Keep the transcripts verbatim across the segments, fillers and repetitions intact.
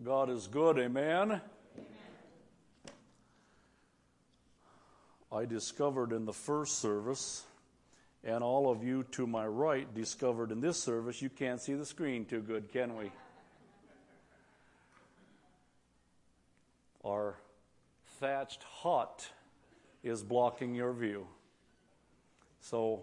God is good, amen? Amen. I discovered in the first service, and all of you to my right discovered in this service, you can't see the screen too good, can we? Our thatched hut is blocking your view. So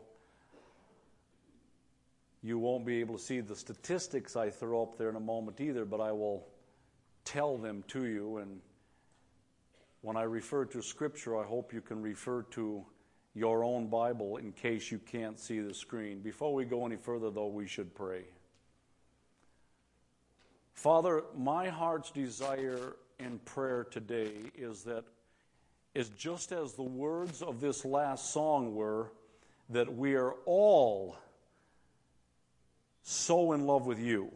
you won't be able to see the statistics I throw up there in a moment either, but I will tell them to you. And when I refer to Scripture, I hope you can refer to your own Bible in case you can't see the screen. Before we go any further, though, we should pray. Father, my heart's desire in prayer today is that, is just as the words of this last song were, that we are all so in love with you,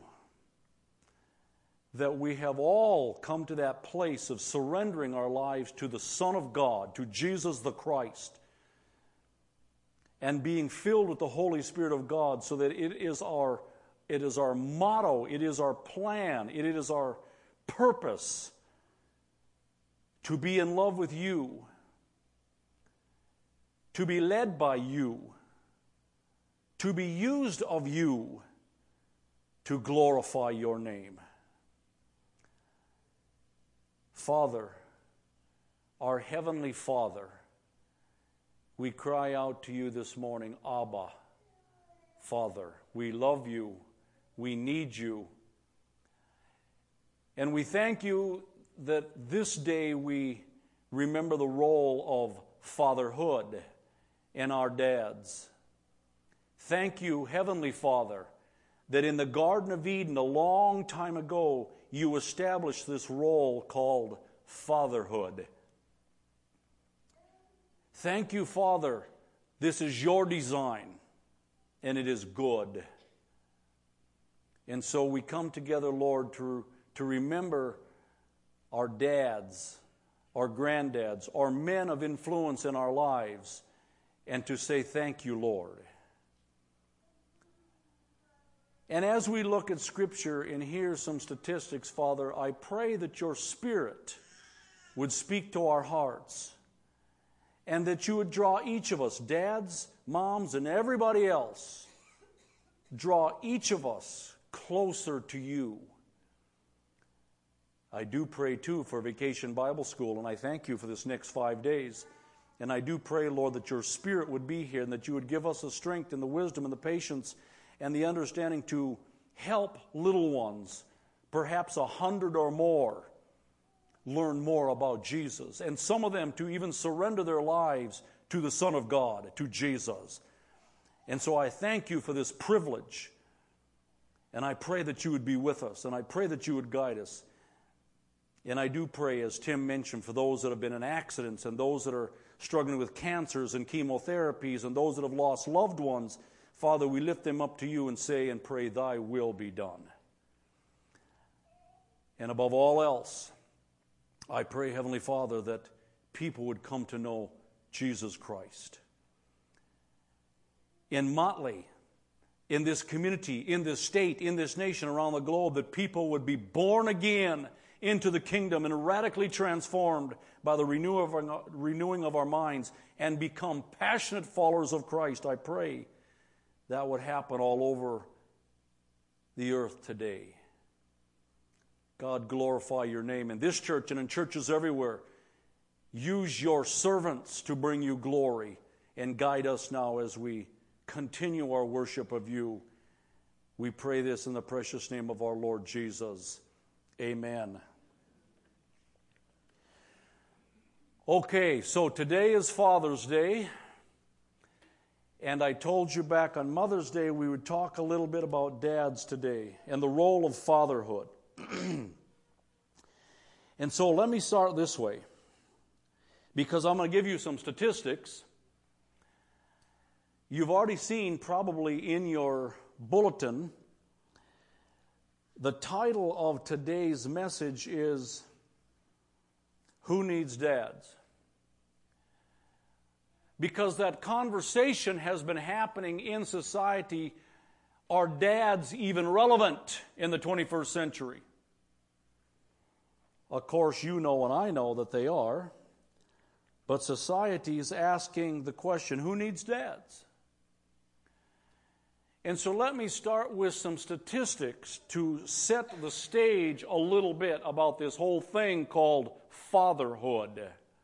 that we have all come to that place of surrendering our lives to the Son of God, to Jesus the Christ, and being filled with the Holy Spirit of God, so that it is our, it is our motto, it is our plan, it is our purpose to be in love with you, to be led by you, to be used of you to glorify your name. Father, our Heavenly Father, we cry out to you this morning, Abba, Father. We love you. We need you. And we thank you that this day we remember the role of fatherhood in our dads. Thank you, Heavenly Father, that in the Garden of Eden a long time ago you established this role called fatherhood. Thank you, Father, this is your design and it is good. And so we come together, Lord, to, to remember our dads, our granddads, our men of influence in our lives, and to say thank you, Lord. And as we look at Scripture and hear some statistics, Father, I pray that your Spirit would speak to our hearts and that you would draw each of us, dads, moms, and everybody else, draw each of us closer to you. I do pray, too, for Vacation Bible School, and I thank you for this next five days. And I do pray, Lord, that your Spirit would be here and that you would give us the strength and the wisdom and the patience and the understanding to help little ones, perhaps a hundred or more, learn more about Jesus. And some of them to even surrender their lives to the Son of God, to Jesus. And so I thank you for this privilege. And I pray that you would be with us. And I pray that you would guide us. And I do pray, as Tim mentioned, for those that have been in accidents and those that are struggling with cancers and chemotherapies and those that have lost loved ones. Father, we lift them up to you and say and pray, thy will be done. And above all else, I pray, Heavenly Father, that people would come to know Jesus Christ. In Motley, in this community, in this state, in this nation, around the globe, that people would be born again into the kingdom and radically transformed by the renewing of our minds and become passionate followers of Christ. I pray that would happen all over the earth today. God, glorify your name in this church and in churches everywhere. Use your servants to bring you glory and guide us now as we continue our worship of you. We pray this in the precious name of our Lord Jesus. Amen. Okay, so today is Father's Day. And I told you back on Mother's Day we would talk a little bit about dads today and the role of fatherhood. And so let me start this way, because I'm going to give you some statistics. You've already seen probably in your bulletin, the title of today's message is, Who Needs Dads? Because that conversation has been happening in society. Are dads even relevant in the twenty-first century? Of course, you know and I know that they are. But society is asking the question, who needs dads? And so let me start with some statistics to set the stage a little bit about this whole thing called fatherhood.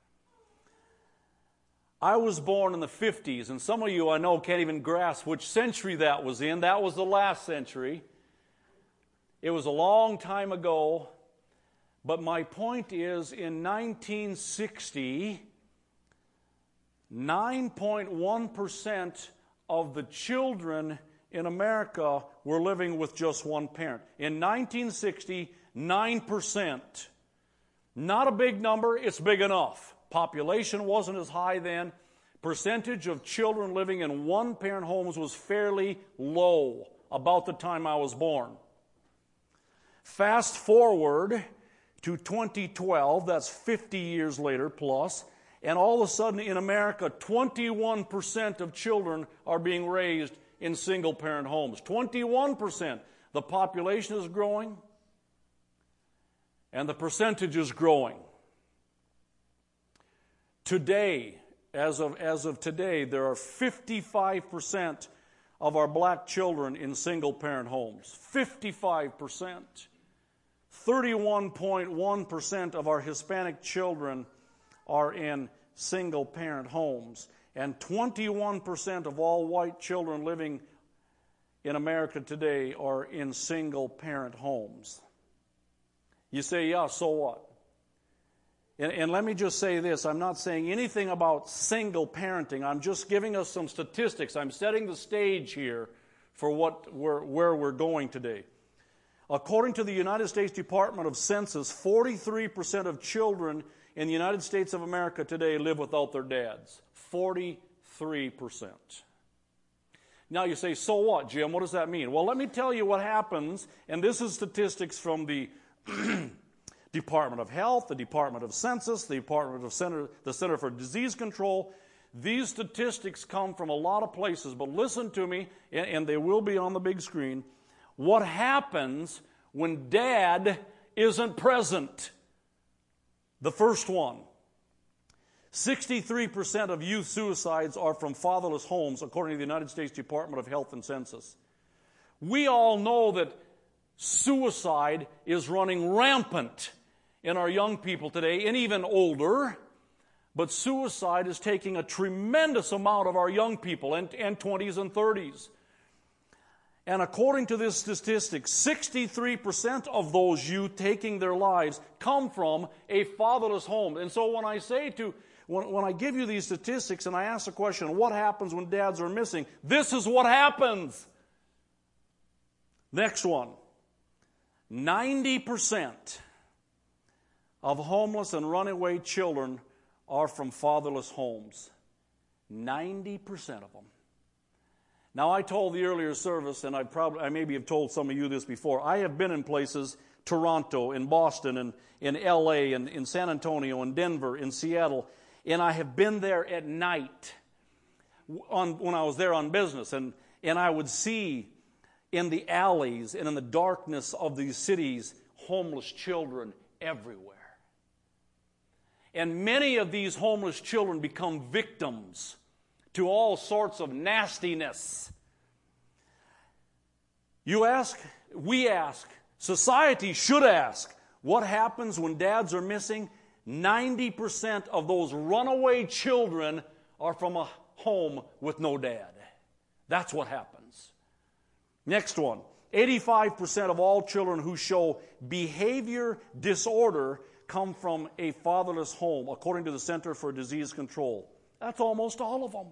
I was born in the fifties, and some of you I know can't even grasp which century that was in. That was the last century. It was a long time ago. But my point is, in nineteen sixty, nine point one percent of the children in America were living with just one parent. In nineteen sixty, nine percent. Not a big number, it's big enough. Population wasn't as high then. Percentage of children living in one-parent homes was fairly low about the time I was born. Fast forward to twenty twelve, that's fifty years later plus, and all of a sudden in America, twenty-one percent of children are being raised in single-parent homes. twenty-one percent. The population is growing, and the percentage is growing. Today, as of, as of today, there are fifty-five percent of our black children in single-parent homes. fifty-five percent. thirty-one point one percent of our Hispanic children are in single-parent homes. And twenty-one percent of all white children living in America today are in single-parent homes. You say, yeah, so what? And, and let me just say this. I'm not saying anything about single parenting. I'm just giving us some statistics. I'm setting the stage here for what we're, where we're going today. According to the United States Department of Census, forty-three percent of children in the United States of America today live without their dads. forty-three percent. Now you say, so what, Jim? What does that mean? Well, let me tell you what happens, and this is statistics from the Department of Health, the Department of Census, the Department of Center, the Center for Disease Control. These statistics come from a lot of places, but listen to me, and, and they will be on the big screen. What happens when dad isn't present? The first one. sixty-three percent of youth suicides are from fatherless homes, according to the United States Department of Health and Census. We all know that suicide is running rampant in our young people today, and even older. But suicide is taking a tremendous amount of our young people, and, and twenties and thirties. And according to this statistic, sixty-three percent of those youth taking their lives come from a fatherless home. And so when I say to, when, when I give you these statistics and I ask the question, what happens when dads are missing? This is what happens. Next one. ninety percent of homeless and runaway children are from fatherless homes. ninety percent of them. Now, I told the earlier service, and I probably, I maybe have told some of you this before, I have been in places, Toronto, in Boston, and in L A, and in San Antonio, in Denver, in Seattle, and I have been there at night on, when I was there on business, and, and I would see in the alleys and in the darkness of these cities, homeless children everywhere. And many of these homeless children become victims to all sorts of nastiness. You ask, we ask, society should ask, what happens when dads are missing? ninety percent of those runaway children are from a home with no dad. That's what happens. Next one. eighty-five percent of all children who show behavior disorder come from a fatherless home, according to the Center for Disease Control. That's almost all of them.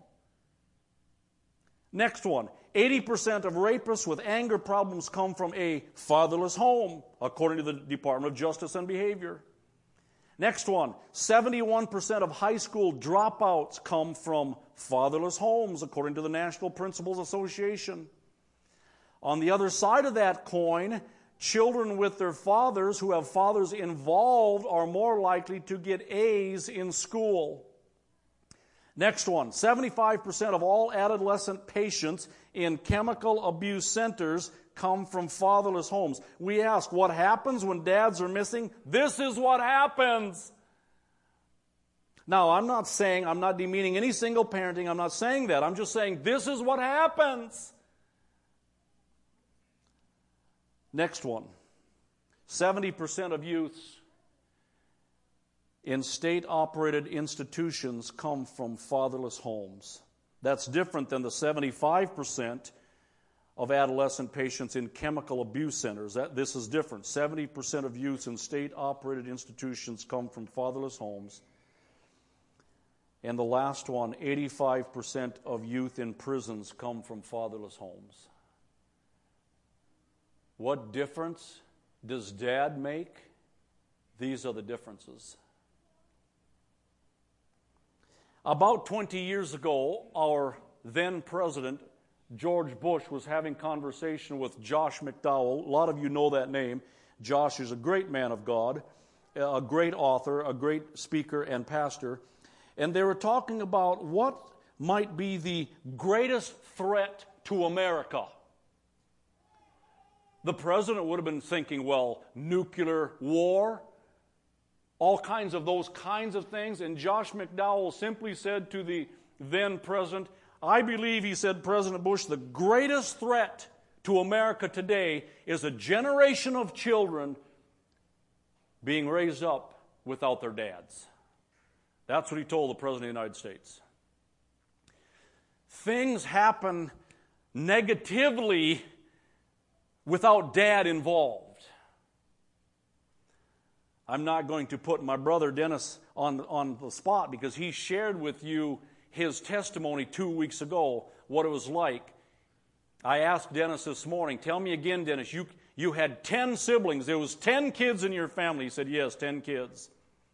Next one. eighty percent of rapists with anger problems come from a fatherless home, according to the Department of Justice and Behavior. Next one. seventy-one percent of high school dropouts come from fatherless homes, according to the National Principals Association. On the other side of that coin, children with their fathers who have fathers involved are more likely to get A's in school. Next one, seventy-five percent of all adolescent patients in chemical abuse centers come from fatherless homes. We ask, what happens when dads are missing? This is what happens. Now, I'm not saying, I'm not demeaning any single parenting. I'm not saying that. I'm just saying this is what happens. Next one, seventy percent of youths in state-operated institutions come from fatherless homes. That's different than the seventy-five percent of adolescent patients in chemical abuse centers. That, this is different. seventy percent of youths in state-operated institutions come from fatherless homes. And the last one, eighty-five percent of youth in prisons come from fatherless homes. What difference does dad make? These are the differences. About twenty years ago, our then president, George Bush, was having conversation with Josh McDowell. A lot of you know that name. Josh is a great man of God, a great author, a great speaker and pastor. And they were talking about what might be the greatest threat to America. The president would have been thinking, well, nuclear war, all kinds of those kinds of things. And Josh McDowell simply said to the then president, I believe, he said, President Bush, the greatest threat to America today is a generation of children being raised up without their dads. That's what he told the President of the United States. Things happen negatively without dad involved. I'm not going to put my brother Dennis on, on the spot because he shared with you his testimony two weeks ago, what it was like. I asked Dennis this morning, tell me again, Dennis, you, you had ten siblings. There was ten kids in your family. He said, yes, ten kids.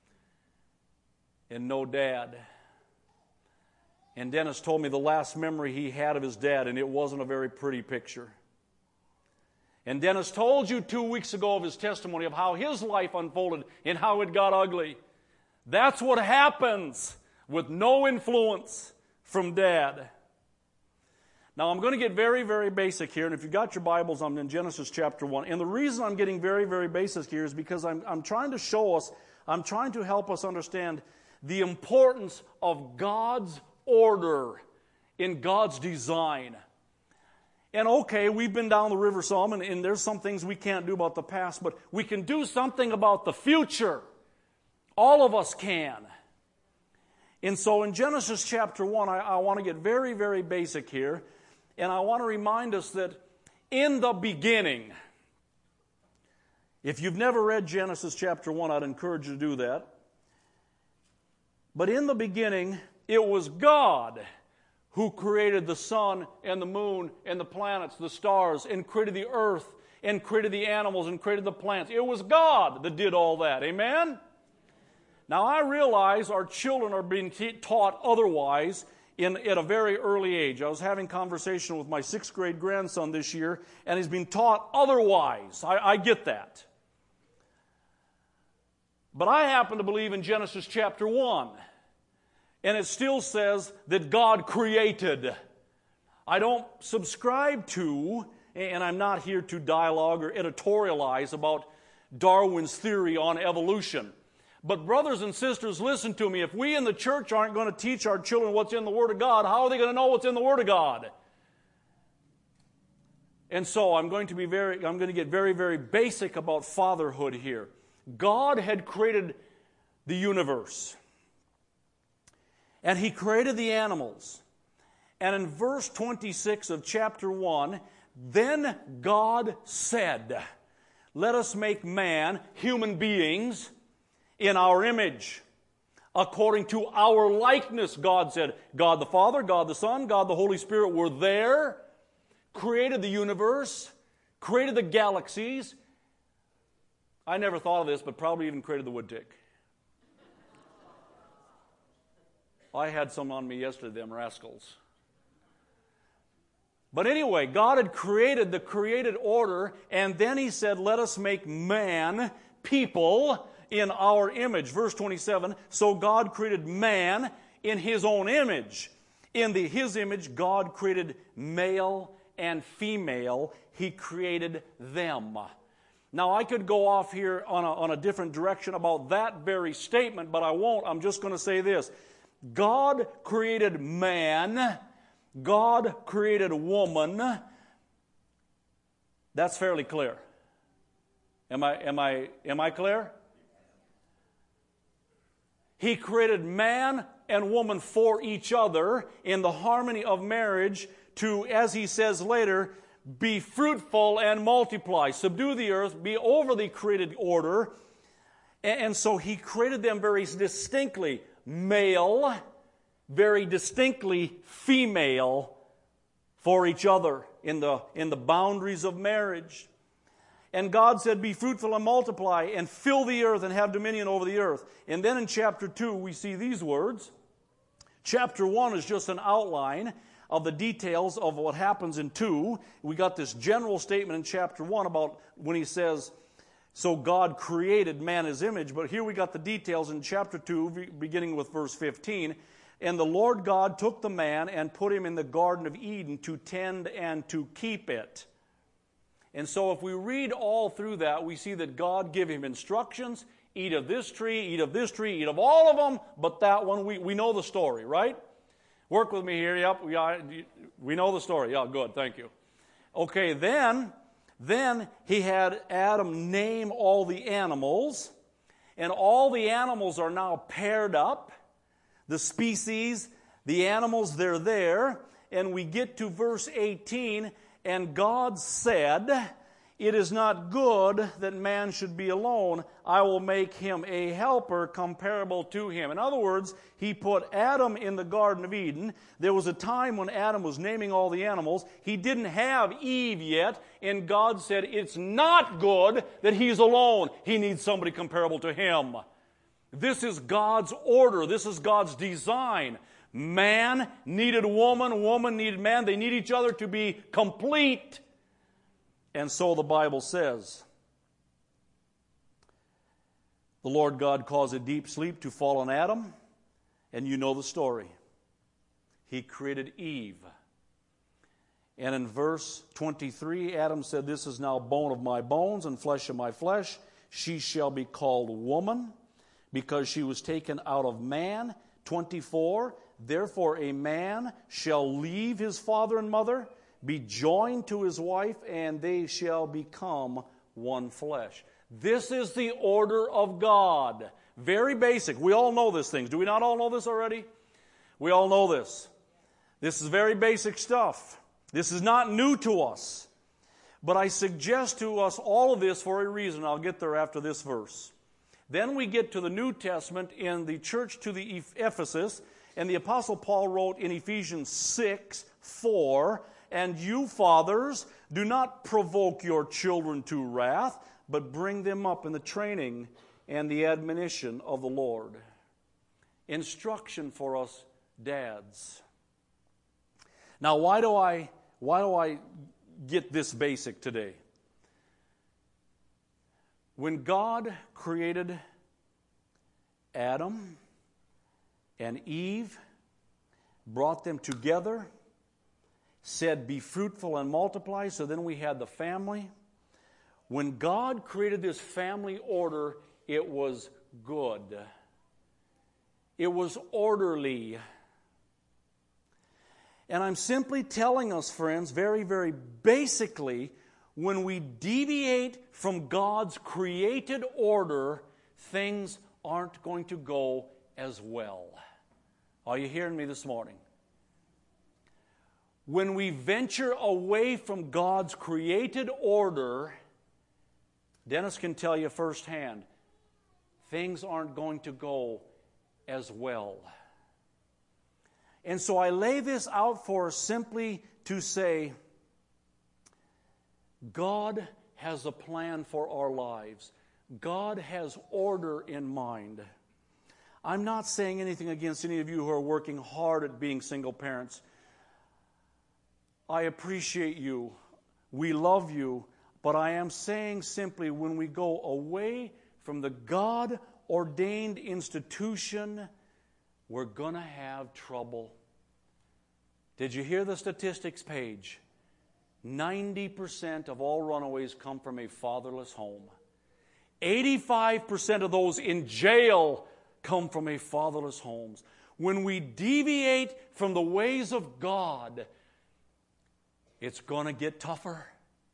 And no dad. And Dennis told me the last memory he had of his dad, and it wasn't a very pretty picture. And Dennis told you two weeks ago of his testimony of how his life unfolded and how it got ugly. That's what happens with no influence from dad. Now, I'm going to get very, very basic here, and if you've got your Bibles, I'm in Genesis chapter one. And the reason I'm getting very, very basic here is because I'm, I'm trying to show us, I'm trying to help us understand the importance of God's order in God's design. And okay, we've been down the river some, and, and there's some things we can't do about the past, but we can do something about the future. All of us can. And so in Genesis chapter one, I, I want to get very, very basic here, and I want to remind us that in the beginning, if you've never read Genesis chapter one, I'd encourage you to do that. But in the beginning, it was God who created the sun and the moon and the planets, the stars, and created the earth, and created the animals, and created the plants. It was God that did all that. Amen? Now, I realize our children are being t- taught otherwise in, at a very early age. I was having conversation with my sixth grade grandson this year, and he's been taught otherwise. I, I get that. But I happen to believe in Genesis chapter one. And it still says that God created. I don't subscribe to, and I'm not here to dialogue or editorialize about Darwin's theory on evolution. But brothers and sisters, listen to me. If we in the church aren't going to teach our children what's in the Word of God, how are they going to know what's in the Word of God? And so I'm going to be very, I'm going to get very, very basic about fatherhood here. God had created the universe. And He created the animals. And in verse twenty-six of chapter one, then God said, let us make man, human beings, in our image, according to our likeness, God said. God the Father, God the Son, God the Holy Spirit were there, created the universe, created the galaxies. I never thought of this, but probably even created the wood tick. I had some on me yesterday, them rascals. But anyway, God had created the created order, and then He said, let us make man, people, in our image. Verse twenty-seven, so God created man in His own image. In the His image, God created male and female. He created them. Now, I could go off here on a, on a different direction about that very statement, but I won't. I'm just going to say this. God created man. God created woman. That's fairly clear. Am I, am I, am I clear? He created man and woman for each other in the harmony of marriage to, as He says later, be fruitful and multiply. Subdue the earth, be over the created order. And so He created them very distinctly male, very distinctly female for each other in the, in the boundaries of marriage. And God said, be fruitful and multiply and fill the earth and have dominion over the earth. And then in chapter two, we see these words. Chapter one is just an outline of the details of what happens in two. We got this general statement in chapter one about when He says, so God created man His image. But here we got the details in chapter two, beginning with verse fifteen. And the Lord God took the man and put him in the Garden of Eden to tend and to keep it. And so if we read all through that, we see that God gave him instructions. Eat of this tree, eat of this tree, eat of all of them, but that one, we, we know the story, right? Work with me here. Yep, we, are, we know the story. Yeah, good, thank you. Okay, then, then he had Adam name all the animals, and all the animals are now paired up. The species, the animals, they're there, and we get to verse eighteen, and God said, it is not good that man should be alone. I will make him a helper comparable to him. In other words, He put Adam in the Garden of Eden. There was a time when Adam was naming all the animals. He didn't have Eve yet, and God said, it's not good that he's alone. He needs somebody comparable to him. This is God's order. This is God's design. Man needed woman, woman needed man. They need each other to be complete. And so the Bible says, the Lord God caused a deep sleep to fall on Adam, and you know the story. He created Eve. And in verse twenty-three, Adam said, this is now bone of my bones and flesh of my flesh. She shall be called woman, because she was taken out of man. twenty-four, therefore a man shall leave his father and mother, be joined to his wife, and they shall become one flesh. This is the order of God. Very basic. We all know these things. Do we not all know this already? We all know this. This is very basic stuff. This is not new to us. But I suggest to us all of this for a reason. I'll get there after this verse. Then we get to the New Testament in the church to the Ephesus, and the Apostle Paul wrote in Ephesians six four, and you fathers, do not provoke your children to wrath, but bring them up in the training and the admonition of the Lord. Instruction for us dads. Now, why do I why do I get this basic today? When God created Adam and Eve, brought them together, said, be fruitful and multiply, so then we had the family. When God created this family order, it was good. It was orderly. And I'm simply telling us, friends, very, very basically, when we deviate from God's created order, things aren't going to go as well. Are you hearing me this morning? When we venture away from God's created order, Dennis can tell you firsthand, things aren't going to go as well. And so I lay this out for us simply to say, God has a plan for our lives. God has order in mind. I'm not saying anything against any of you who are working hard at being single parents. I appreciate you. We love you. But I am saying simply, when we go away from the God-ordained institution we're going to have trouble. Did you hear the statistics page? ninety percent of all runaways come from a fatherless home. eighty-five percent of those in jail come from a fatherless home. When we deviate from the ways of God, it's going to get tougher.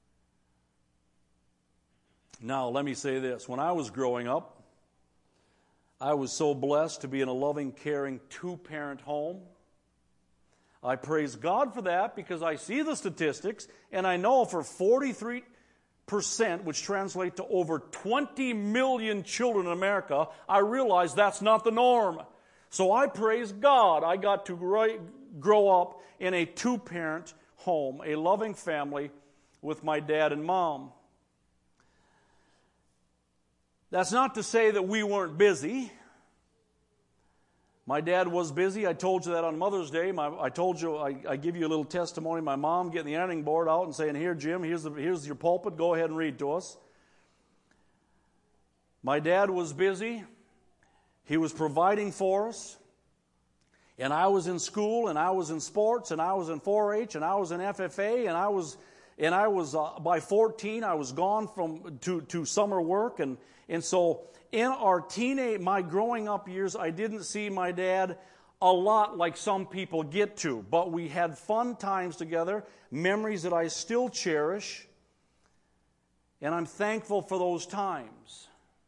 Now, let me say this. When I was growing up, I was so blessed to be in a loving, caring, two-parent home. I praise God for that because I see the statistics, and I know for forty-three percent, which translate to over twenty million children in America, I realize that's not the norm. So I praise God I got to grow up in a two-parent home, a loving family with my dad and mom. That's not to say that we weren't busy. My dad was busy. I told you that on Mother's Day. My, I told you, I, I give you a little testimony. My mom getting the editing board out and saying, here, Jim, here's, the, here's your pulpit. Go ahead and read to us. My dad was busy. He was providing for us. And I was in school, and I was in sports, and I was in four H, and I was in F F A, and I was, and I was uh, by fourteen, I was gone from to, to summer work. And, and so in our teenage, my growing up years, I didn't see my dad a lot like some people get to. But we had fun times together, memories that I still cherish. And I'm thankful for those times.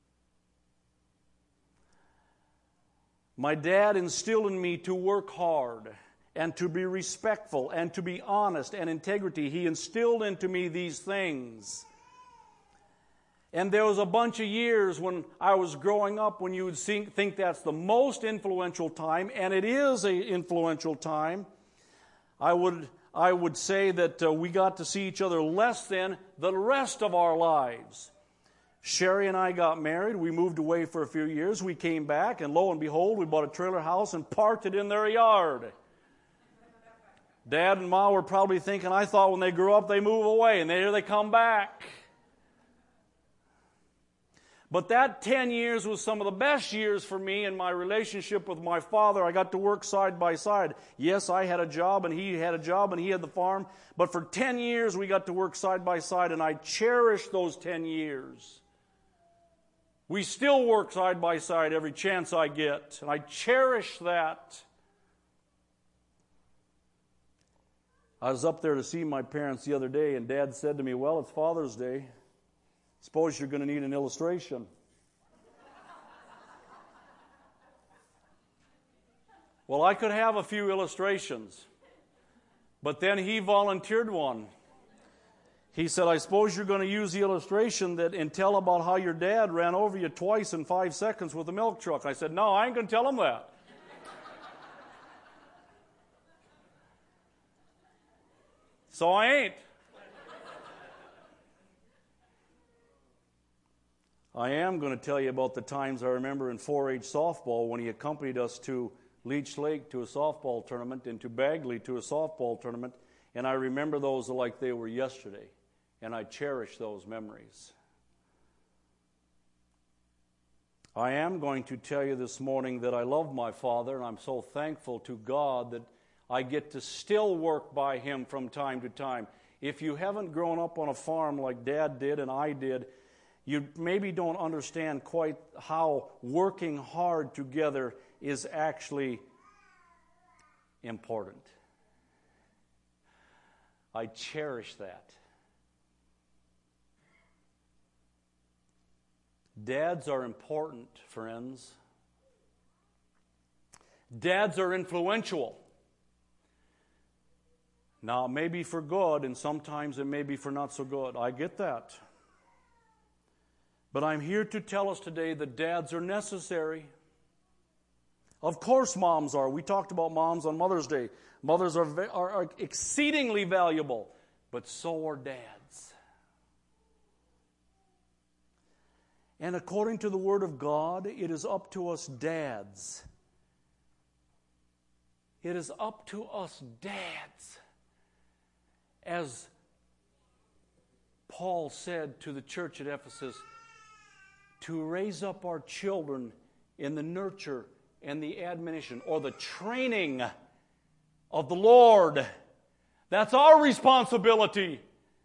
My dad instilled in me to work hard and to be respectful and to be honest and integrity. He instilled into me these things. And there was a bunch of years when I was growing up when you would think that's the most influential time, and it is an influential time. I would, I would say that uh, we got to see each other less than the rest of our lives. Sherry and I got married. We moved away for a few years. We came back, and lo and behold, we bought a trailer house and parked it in their yard. Dad and Ma were probably thinking, I thought when they grew up, they move away, and here they come back. But that ten years was some of the best years for me in my relationship with my father. I got to work side by side. Yes, I had a job, and he had a job, and he had the farm. But for ten years, we got to work side by side, and I cherish those ten years. We still work side by side every chance I get, and I cherish that. I was up there to see my parents the other day, and Dad said to me, well, it's Father's Day. Suppose you're going to need an illustration. Well, I could have a few illustrations, but then he volunteered one. He said, I suppose you're going to use the illustration that and tell about how your dad ran over you twice in five seconds with a milk truck. I said, no, I ain't going to tell him that. So I ain't. I am going to tell you about the times I remember in four H softball when he accompanied us to Leech Lake to a softball tournament and to Bagley to a softball tournament. And I remember those like they were yesterday. And I cherish those memories. I am going to tell you this morning that I love my father, and I'm so thankful to God that I get to still work by him from time to time. If you haven't grown up on a farm like Dad did and I did, you maybe don't understand quite how working hard together is actually important. I cherish that. Dads are important, friends. Dads are influential. Now, it may be for good, and sometimes it may be for not so good. I get that. But I'm here to tell us today that dads are necessary. Of course moms are. We talked about moms on Mother's Day. Mothers are, are, are exceedingly valuable, but so are dads. And according to the Word of God, it is up to us dads. It is up to us dads. As Paul said to the church at Ephesus, to raise up our children in the nurture and the admonition or the training of the Lord. That's our responsibility.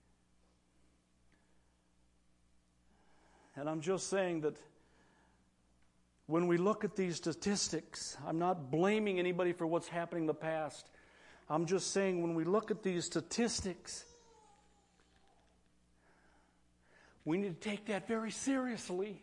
And I'm just saying that when we look at these statistics, I'm not blaming anybody for what's happening in the past. I'm just saying when we look at these statistics, we need to take that very seriously.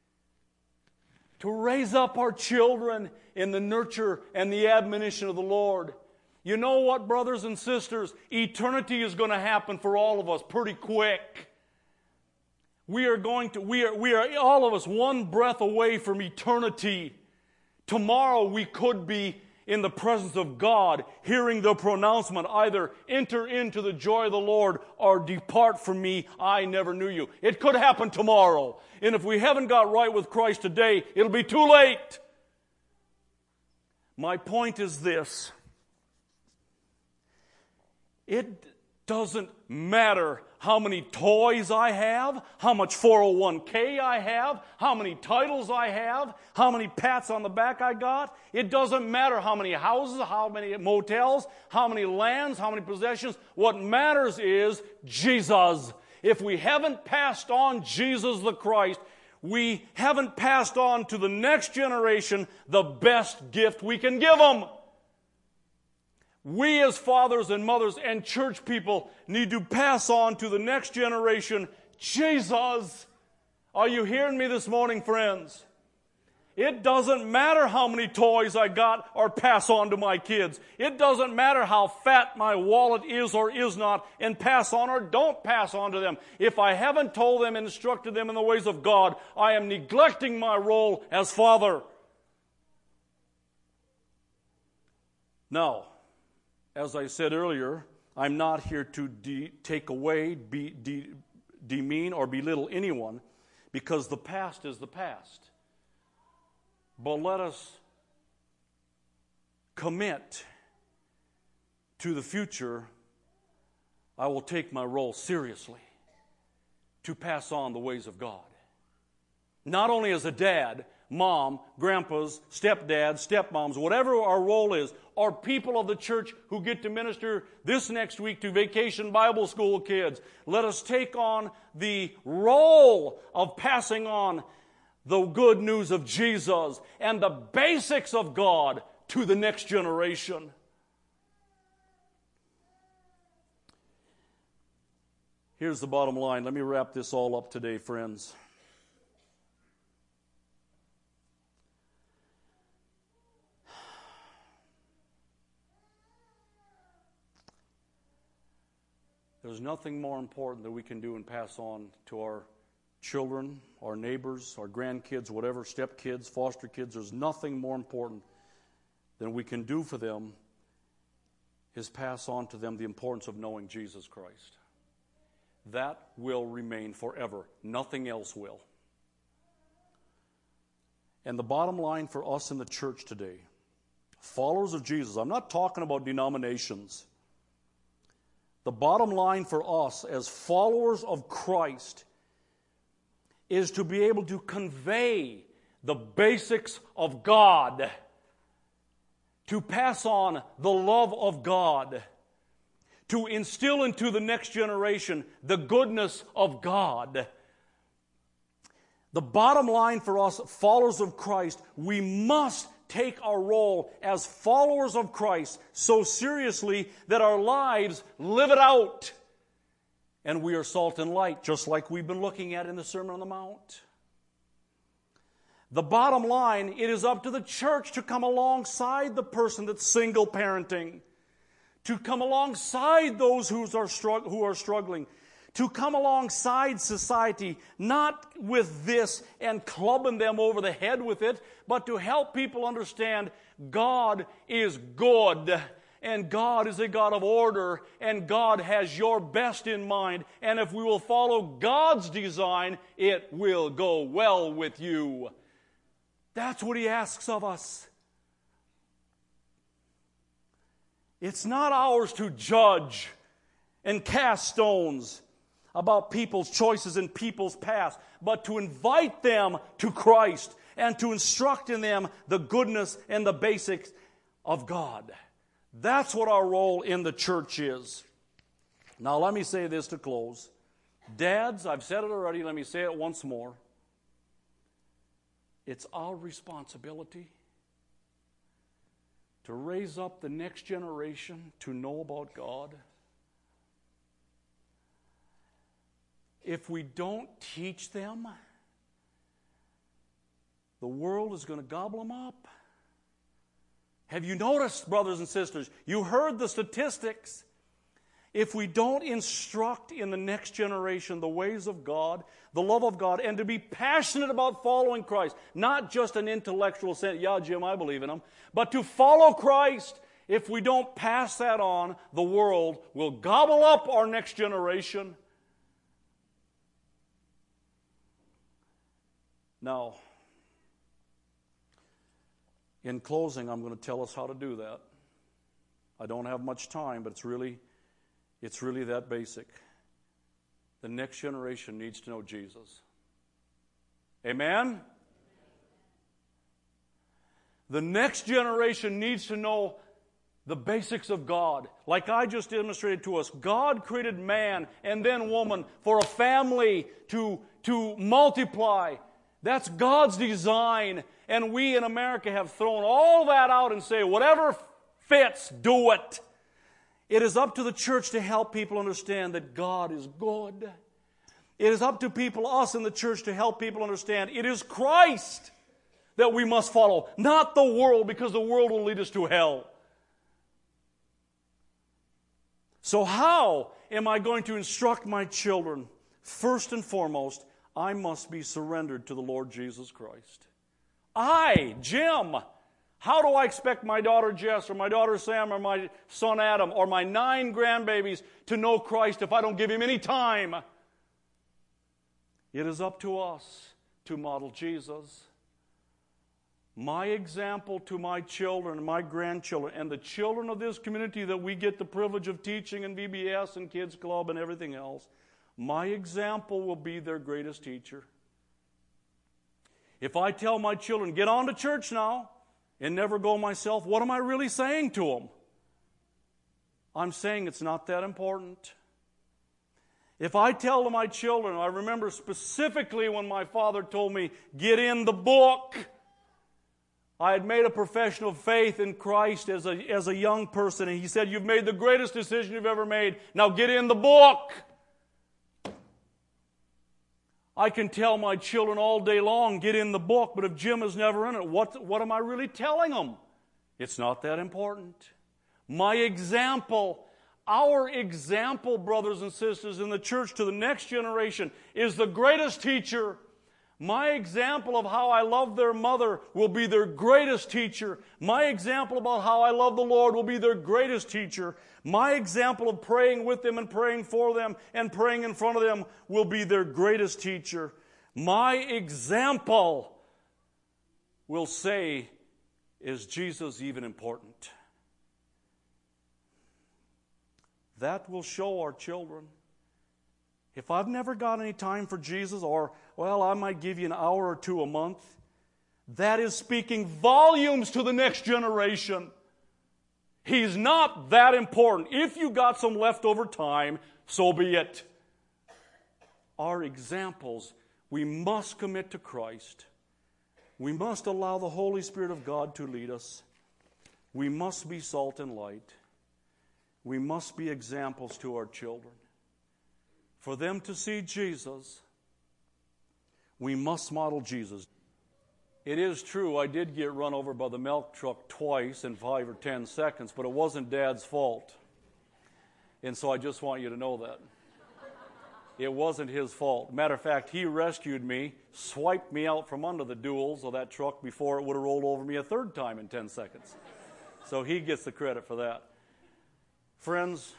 To raise up our children in the nurture and the admonition of the Lord. You know what, brothers and sisters? Eternity is going to happen for all of us pretty quick. We are going to, we are, we are all of us one breath away from eternity. Tomorrow we could be in the presence of God, hearing the pronouncement, either enter into the joy of the Lord or depart from me, I never knew you. It could happen tomorrow. And if we haven't got right with Christ today, it'll be too late. My point is this. It doesn't matter how many toys I have, how much four oh one k I have, how many titles I have, how many pats on the back I got. It doesn't matter how many houses, how many motels, how many lands, how many possessions. What matters is Jesus. If we haven't passed on Jesus the Christ, we haven't passed on to the next generation the best gift we can give them. We as fathers and mothers and church people need to pass on to the next generation Jesus. Are you hearing me this morning, friends? It doesn't matter how many toys I got or pass on to my kids. It doesn't matter how fat my wallet is or is not and pass on or don't pass on to them. If I haven't told them and instructed them in the ways of God, I am neglecting my role as father. Now, as I said earlier, I'm not here to de- take away, be, de- demean, or belittle anyone, because the past is the past. But let us commit to the future. I will take my role seriously to pass on the ways of God. Not only as a dad, mom, grandpas, stepdads, stepmoms, whatever our role is, or people of the church who get to minister this next week to Vacation Bible School kids. Let us take on the role of passing on the good news of Jesus and the basics of God to the next generation. Here's the bottom line. Let me wrap this all up today, friends. There's nothing more important that we can do and pass on to our children, our neighbors, our grandkids, whatever, stepkids, foster kids. There's nothing more important than we can do for them is pass on to them the importance of knowing Jesus Christ. That will remain forever. Nothing else will. And the bottom line for us in the church today, followers of Jesus, I'm not talking about denominations. The bottom line for us as followers of Christ is to be able to convey the basics of God, to pass on the love of God, to instill into the next generation the goodness of God. The bottom line for us followers of Christ, we must take our role as followers of Christ so seriously that our lives live it out. And we are salt and light, just like we've been looking at in the Sermon on the Mount. The bottom line, it is up to the church to come alongside the person that's single parenting, to come alongside those who are, strugg- who are struggling, to come alongside society, not with this and clubbing them over the head with it, but to help people understand God is good, and God is a God of order, and God has your best in mind, and if we will follow God's design, it will go well with you. That's what He asks of us. It's not ours to judge and cast stones. about people's choices and people's past, but to invite them to Christ and to instruct in them the goodness and the basics of God. That's what our role in the church is. Now let me say this to close. Dads, I've said it already, let me say it once more. It's our responsibility to raise up the next generation to know about God. If we don't teach them, the world is going to gobble them up. Have you noticed, brothers and sisters? You heard the statistics. If we don't instruct in the next generation the ways of God, the love of God, and to be passionate about following Christ, not just an intellectual sense, yeah, Jim, I believe in him, but to follow Christ, if we don't pass that on, the world will gobble up our next generation. Now, in closing, I'm going to tell us how to do that. I don't have much time, but it's really, it's really that basic. The next generation needs to know Jesus. Amen? The next generation needs to know the basics of God. Like I just demonstrated to us, God created man and then woman for a family to, to multiply. That's God's design. And we in America have thrown all that out and say, whatever fits, do it. It is up to the church to help people understand that God is good. It is up to people, us in the church, to help people understand it is Christ that we must follow, not the world, because the world will lead us to hell. So how am I going to instruct my children? First and foremost, I must be surrendered to the Lord Jesus Christ. I, Jim, how do I expect my daughter Jess or my daughter Sam or my son Adam or my nine grandbabies to know Christ if I don't give him any time? It is up to us to model Jesus. My example to my children and my grandchildren and the children of this community that we get the privilege of teaching in V B S and Kids Club and everything else, my example will be their greatest teacher. If I tell my children, get on to church now and never go myself, what am I really saying to them? I'm saying it's not that important. If I tell to my children, I remember specifically when my father told me, get in the book. I had made a profession of faith in Christ as a, as a young person, and he said, you've made the greatest decision you've ever made. Now get in the book. I can tell my children all day long, get in the book, but if Jim is never in it, what, what am I really telling them? It's not that important. My example, our example, brothers and sisters, in the church to the next generation is the greatest teacher. My example of how I love their mother will be their greatest teacher. My example about how I love the Lord will be their greatest teacher. My example of praying with them and praying for them and praying in front of them will be their greatest teacher. My example will say, is Jesus even important? That will show our children. If I've never got any time for Jesus, or, well, I might give you an hour or two a month, that is speaking volumes to the next generation. He's not that important. If you got some leftover time, so be it. Our examples, we must commit to Christ. We must allow the Holy Spirit of God to lead us. We must be salt and light. We must be examples to our children. For them to see Jesus, we must model Jesus. It is true, I did get run over by the milk truck twice in five or ten seconds, but it wasn't Dad's fault. And so I just want you to know that. It wasn't his fault. Matter of fact, he rescued me, swiped me out from under the duals of that truck before it would have rolled over me a third time in ten seconds. So he gets the credit for that. Friends,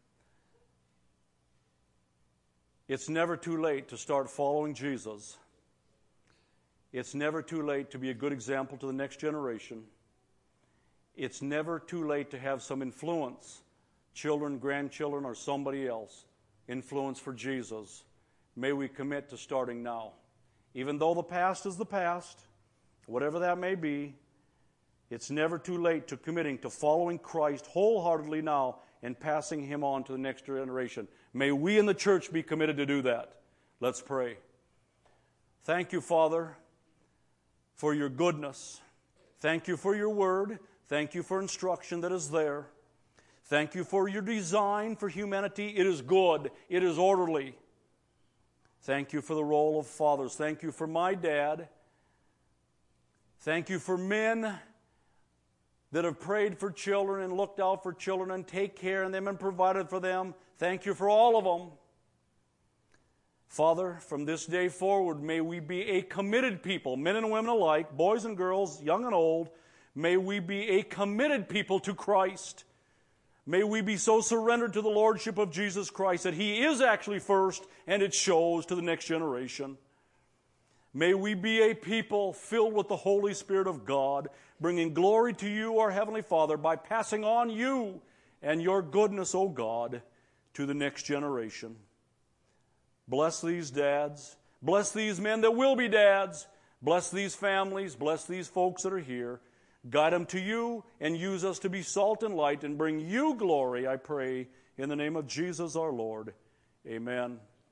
it's never too late to start following Jesus. It's never too late to be a good example to the next generation. It's never too late to have some influence, children, grandchildren, or somebody else, influence for Jesus. May we commit to starting now. Even though the past is the past, whatever that may be, it's never too late to committing to following Christ wholeheartedly now and passing Him on to the next generation. May we in the church be committed to do that. Let's pray. Thank you, Father, for your goodness. Thank you for your word. Thank you for instruction that is there. Thank you for your design for humanity. It is good. It is orderly. Thank you for the role of fathers. Thank you for my dad. Thank you for men that have prayed for children and looked out for children and take care of them and provided for them. Thank you for all of them. Father, from this day forward, may we be a committed people, men and women alike, boys and girls, young and old. May we be a committed people to Christ. May we be so surrendered to the Lordship of Jesus Christ that He is actually first and it shows to the next generation. May we be a people filled with the Holy Spirit of God, bringing glory to you, our Heavenly Father, by passing on you and your goodness, O God, to the next generation. Bless these dads. Bless these men that will be dads. Bless these families. Bless these folks that are here. Guide them to you and use us to be salt and light and bring you glory, I pray, in the name of Jesus our Lord. Amen.